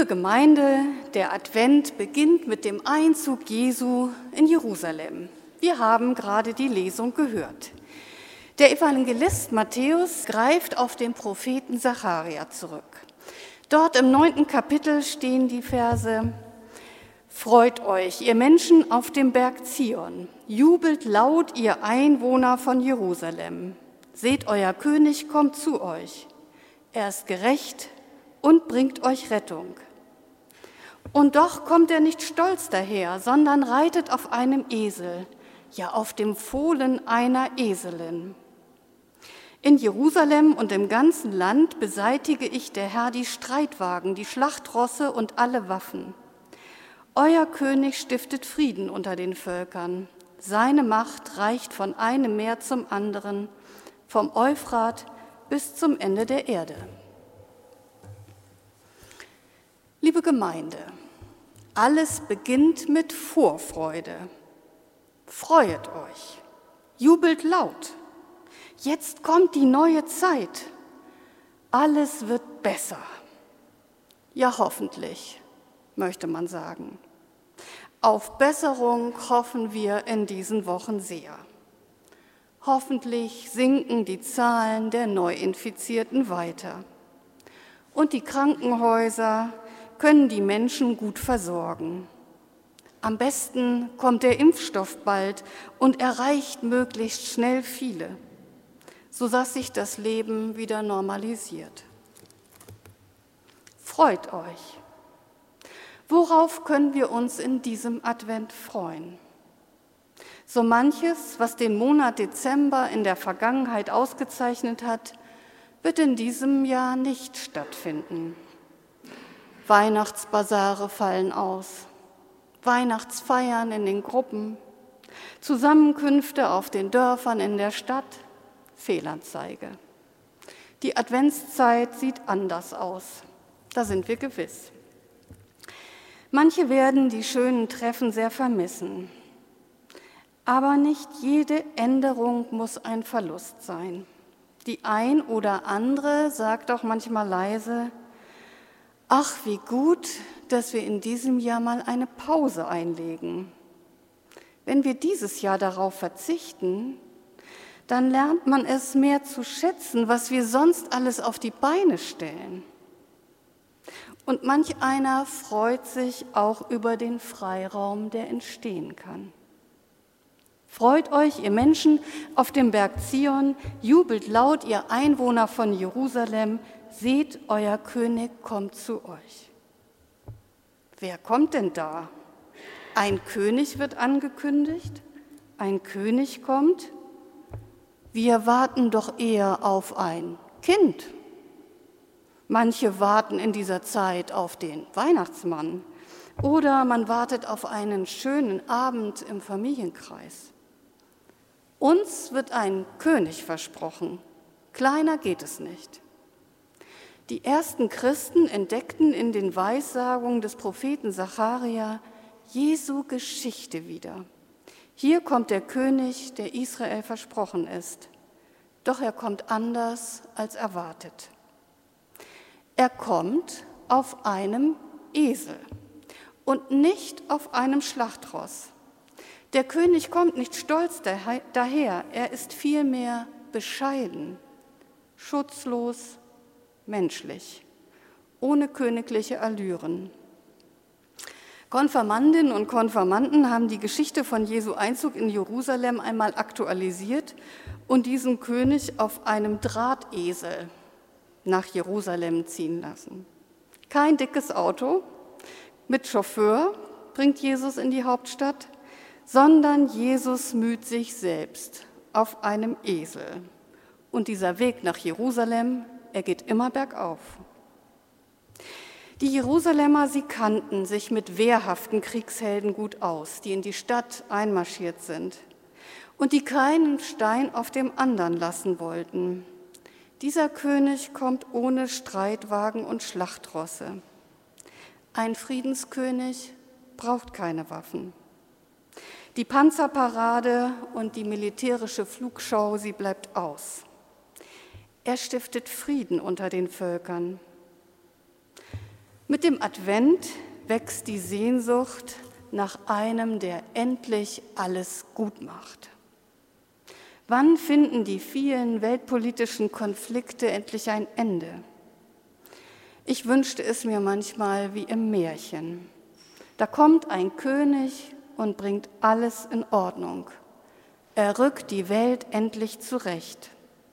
Liebe Gemeinde, der Advent beginnt mit dem Einzug Jesu in Jerusalem. Wir haben gerade die Lesung gehört. Der Evangelist Matthäus greift auf den Propheten Sacharja zurück. Dort im 9. Kapitel stehen die Verse: Freut euch, ihr Menschen auf dem Berg Zion, jubelt laut, ihr Einwohner von Jerusalem. Seht, euer König kommt zu euch. Er ist gerecht und bringt euch Rettung. Und doch kommt er nicht stolz daher, sondern reitet auf einem Esel, ja auf dem Fohlen einer Eselin. In Jerusalem und im ganzen Land beseitige ich, der Herr, die Streitwagen, die Schlachtrosse und alle Waffen. Euer König stiftet Frieden unter den Völkern. Seine Macht reicht von einem Meer zum anderen, vom Euphrat bis zum Ende der Erde. Liebe Gemeinde, alles beginnt mit Vorfreude. Freut euch, jubelt laut. Jetzt kommt die neue Zeit. Alles wird besser. Ja, hoffentlich, möchte man sagen. Auf Besserung hoffen wir in diesen Wochen sehr. Hoffentlich sinken die Zahlen der Neuinfizierten weiter. Und die Krankenhäuser können die Menschen gut versorgen. Am besten kommt der Impfstoff bald und erreicht möglichst schnell viele, sodass sich das Leben wieder normalisiert. Freut euch! Worauf können wir uns in diesem Advent freuen? So manches, was den Monat Dezember in der Vergangenheit ausgezeichnet hat, wird in diesem Jahr nicht stattfinden. Weihnachtsbasare fallen aus, Weihnachtsfeiern in den Gruppen, Zusammenkünfte auf den Dörfern in der Stadt, Fehlanzeige. Die Adventszeit sieht anders aus, da sind wir gewiss. Manche werden die schönen Treffen sehr vermissen, aber nicht jede Änderung muss ein Verlust sein. Die ein oder andere sagt auch manchmal leise: Ach, wie gut, dass wir in diesem Jahr mal eine Pause einlegen. Wenn wir dieses Jahr darauf verzichten, dann lernt man es mehr zu schätzen, was wir sonst alles auf die Beine stellen. Und manch einer freut sich auch über den Freiraum, der entstehen kann. Freut euch, ihr Menschen auf dem Berg Zion, jubelt laut, ihr Einwohner von Jerusalem, seht, euer König kommt zu euch. Wer kommt denn da? Ein König wird angekündigt? Ein König kommt? Wir warten doch eher auf ein Kind. Manche warten in dieser Zeit auf den Weihnachtsmann oder man wartet auf einen schönen Abend im Familienkreis. Uns wird ein König versprochen. Kleiner geht es nicht. Die ersten Christen entdeckten in den Weissagungen des Propheten Sacharja Jesu Geschichte wieder. Hier kommt der König, der Israel versprochen ist. Doch er kommt anders als erwartet. Er kommt auf einem Esel und nicht auf einem Schlachtross. Der König kommt nicht stolz daher, er ist vielmehr bescheiden, schutzlos, menschlich, ohne königliche Allüren. Konfirmandinnen und Konfirmanden haben die Geschichte von Jesu Einzug in Jerusalem einmal aktualisiert und diesen König auf einem Drahtesel nach Jerusalem ziehen lassen. Kein dickes Auto mit Chauffeur bringt Jesus in die Hauptstadt, sondern Jesus müht sich selbst auf einem Esel. Und dieser Weg nach Jerusalem, er geht immer bergauf. Die Jerusalemer, sie kannten sich mit wehrhaften Kriegshelden gut aus, die in die Stadt einmarschiert sind und die keinen Stein auf dem anderen lassen wollten. Dieser König kommt ohne Streitwagen und Schlachtrosse. Ein Friedenskönig braucht keine Waffen. Die Panzerparade und die militärische Flugschau, sie bleibt aus. Er stiftet Frieden unter den Völkern. Mit dem Advent wächst die Sehnsucht nach einem, der endlich alles gut macht. Wann finden die vielen weltpolitischen Konflikte endlich ein Ende? Ich wünschte es mir manchmal wie im Märchen. Da kommt ein König und bringt alles in Ordnung. Er rückt die Welt endlich zurecht.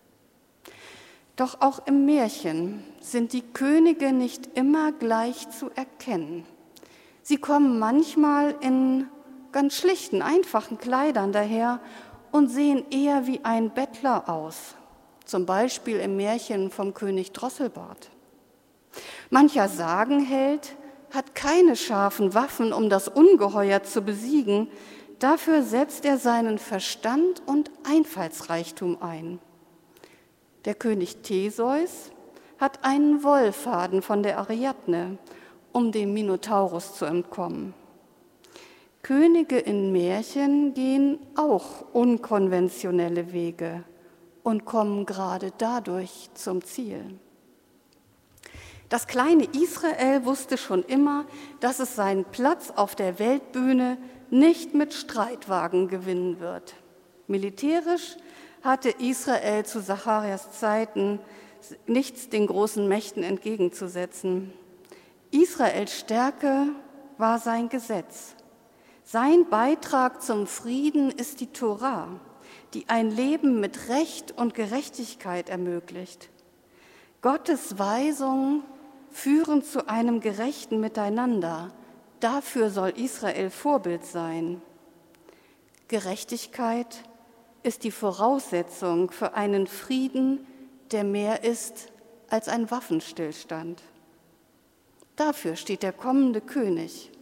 Doch auch im Märchen sind die Könige nicht immer gleich zu erkennen. Sie kommen manchmal in ganz schlichten, einfachen Kleidern daher und sehen eher wie ein Bettler aus, zum Beispiel im Märchen vom König Drosselbart. Mancher Sagenheld hat keine scharfen Waffen, um das Ungeheuer zu besiegen, dafür setzt er seinen Verstand und Einfallsreichtum ein. Der König Theseus hat einen Wollfaden von der Ariadne, um dem Minotaurus zu entkommen. Könige in Märchen gehen auch unkonventionelle Wege und kommen gerade dadurch zum Ziel. Das kleine Israel wusste schon immer, dass es seinen Platz auf der Weltbühne nicht mit Streitwagen gewinnen wird. Militärisch hatte Israel zu Zacharias Zeiten nichts den großen Mächten entgegenzusetzen. Israels Stärke war sein Gesetz. Sein Beitrag zum Frieden ist die Tora, die ein Leben mit Recht und Gerechtigkeit ermöglicht. Gottes Weisungen führen zu einem gerechten Miteinander. Dafür soll Israel Vorbild sein. Gerechtigkeit ist die Voraussetzung für einen Frieden, der mehr ist als ein Waffenstillstand. Dafür steht der kommende König.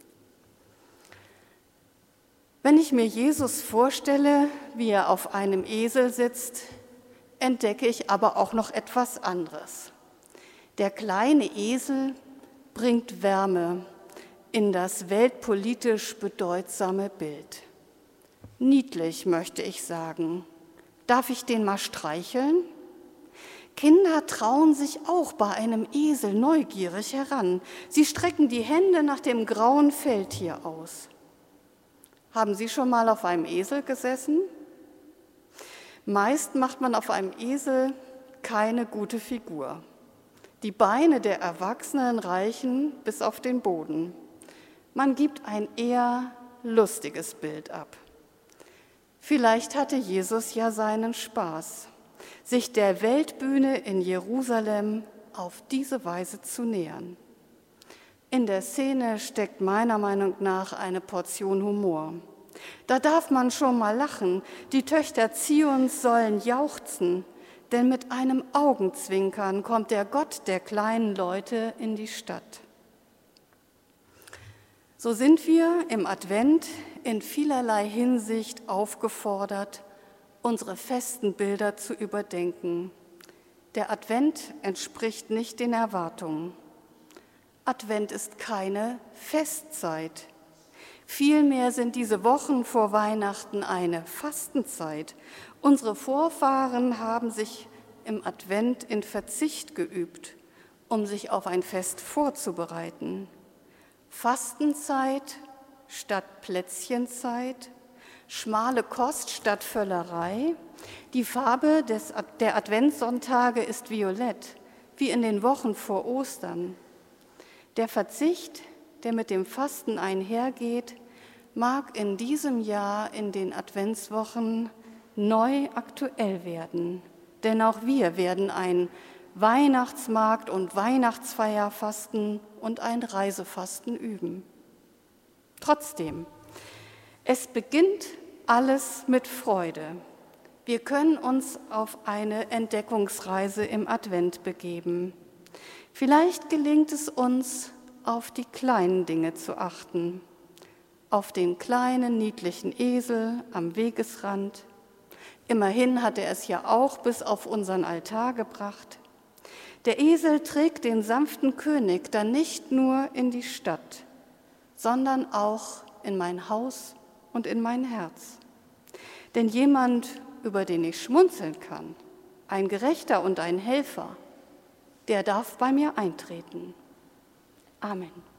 Wenn ich mir Jesus vorstelle, wie er auf einem Esel sitzt, entdecke ich aber auch noch etwas anderes. Der kleine Esel bringt Wärme in das weltpolitisch bedeutsame Bild. Niedlich, möchte ich sagen. Darf ich den mal streicheln? Kinder trauen sich auch bei einem Esel neugierig heran. Sie strecken die Hände nach dem grauen Feldtier aus. Haben Sie schon mal auf einem Esel gesessen? Meist macht man auf einem Esel keine gute Figur. Die Beine der Erwachsenen reichen bis auf den Boden. Man gibt ein eher lustiges Bild ab. Vielleicht hatte Jesus ja seinen Spaß, sich der Weltbühne in Jerusalem auf diese Weise zu nähern. In der Szene steckt meiner Meinung nach eine Portion Humor. Da darf man schon mal lachen. Die Töchter Zions sollen jauchzen, denn mit einem Augenzwinkern kommt der Gott der kleinen Leute in die Stadt. So sind wir im Advent in vielerlei Hinsicht aufgefordert, unsere festen Bilder zu überdenken. Der Advent entspricht nicht den Erwartungen. Advent ist keine Festzeit. Vielmehr sind diese Wochen vor Weihnachten eine Fastenzeit. Unsere Vorfahren haben sich im Advent in Verzicht geübt, um sich auf ein Fest vorzubereiten. Fastenzeit statt Plätzchenzeit, schmale Kost statt Völlerei. Die Farbe der Adventssonntage ist violett, wie in den Wochen vor Ostern. Der Verzicht, der mit dem Fasten einhergeht, mag in diesem Jahr in den Adventswochen neu aktuell werden. Denn auch wir werden ein Weihnachtsmarkt und Weihnachtsfeier fasten und ein Reisefasten üben. Trotzdem, es beginnt alles mit Freude. Wir können uns auf eine Entdeckungsreise im Advent begeben. Vielleicht gelingt es uns, auf die kleinen Dinge zu achten, auf den kleinen, niedlichen Esel am Wegesrand. Immerhin hat er es ja auch bis auf unseren Altar gebracht. Der Esel trägt den sanften König dann nicht nur in die Stadt, sondern auch in mein Haus und in mein Herz. Denn jemand, über den ich schmunzeln kann, ein Gerechter und ein Helfer, der darf bei mir eintreten. Amen.